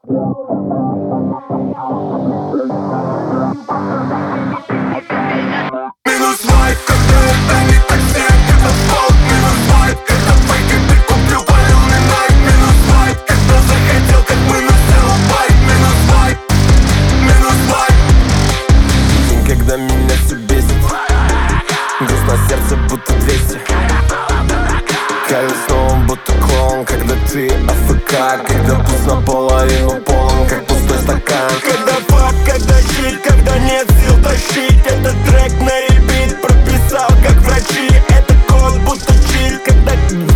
Минус лайк, когда это не такси, это фолк. Минус лайк, это фейк, и ты купил полюмный найк. Минус лайк, когда захотел, как мы на селлбайк. Минус лайк, минус лайк. День, когда меня все бесит, грустно сердце, будто 200. Кайф снова, будто клоун, когда ты АФК. Когда пуст наполовину полон, как пустой стакан. Когда фак, когда щит, когда нет сил тащить. Этот трек на репит прописал, как врачи. Это код, будто чит, когда